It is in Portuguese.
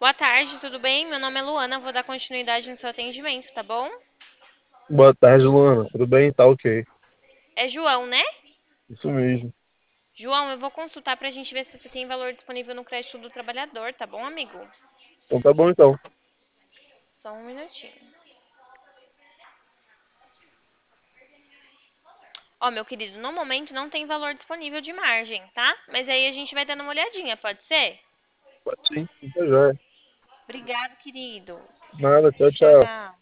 Boa tarde, tudo bem? Meu nome é Luana, vou dar continuidade no seu atendimento, tá bom? Boa tarde, Luana. Tudo bem? Tá ok. É João, né? Isso mesmo. João, eu vou consultar pra gente ver se você tem valor disponível no crédito do trabalhador, tá bom, amigo? Então tá bom então. Só um minutinho. Ó, meu querido, no momento não tem valor disponível de margem, tá? Mas aí a gente vai dando uma olhadinha, pode ser? Pode sim. Então já é. Obrigado, querido. Nada, tchau, Tchau, tchau. tchau.